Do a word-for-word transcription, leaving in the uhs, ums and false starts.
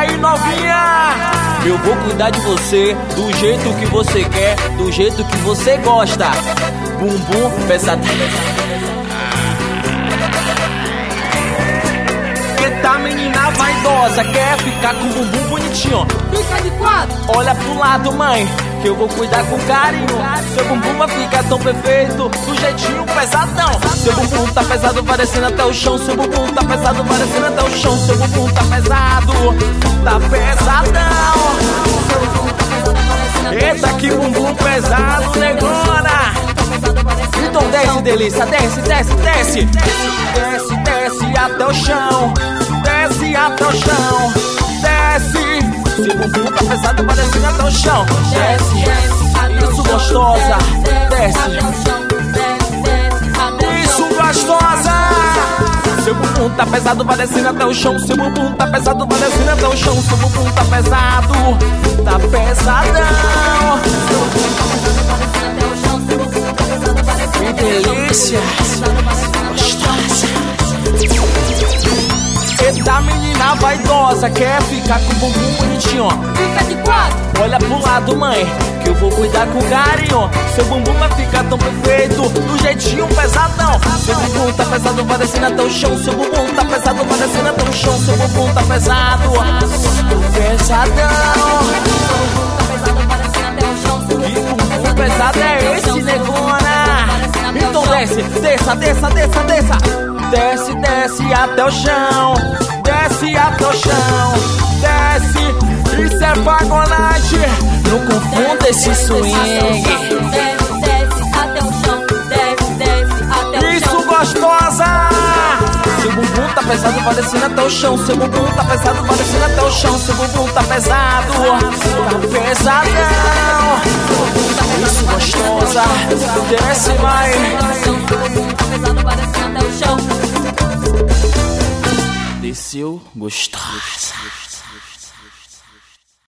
aí, novinha? Eu vou cuidar de você do jeito que você quer, do jeito que você gosta. Bumbum pesado. Eita, menina vaidosa, quer ficar com o bumbum bonitinho? Fica de quatro. Olha pro lado, mãe, que eu vou cuidar com carinho. Seu bumbum vai ficar tão perfeito, do jeitinho pesadão. Seu bumbum tá pesado, parecendo até o chão. Seu bumbum tá pesado, parecendo até o chão. Seu bumbum tá pesado, tá pesadão. Eita, que bumbum pesado, negona. Então desce, delícia, desce, desce, desce. Desce, desce até o chão. Desce até o chão. Desce. Seu bumbum tá pesado, parecendo até o chão. Desce, isso gostosa. Desce, isso gostosa. Seu bumbum tá pesado, parecendo até o chão. Seu bumbum tá pesado, parecendo até o chão. Seu bumbum tá pesado, tá pesadão. Que delícia, gostosa. Eita, menina vaidosa, quer ficar com o bumbum bonitinho? Fica de quatro. Olha pro lado, mãe, que eu vou cuidar com carinho. Seu bumbum vai ficar tão perfeito, do jeitinho pesadão. Seu bumbum tá pesado, parecendo até o chão. Seu bumbum tá pesado, parecendo até o chão. Seu bumbum tá pesado, pesadão. Que bumbum pesado é esse, negona? Então desce, desça, desça, desça, desça. Desce, desce até o chão. Desce até o chão. Desce, isso é vagonagem. Não confunda esse swing. Desce, desce até o chão. Desce, desce até o chão. Isso gostosa. Seu bumbum tá pesado, parecendo até o chão. Seu bumbum tá pesado, parecendo até o chão. Seu bumbum tá pesado, tá pesadão. Isso gostosa. Desce, vai. Até o chão. Desceu gostosa.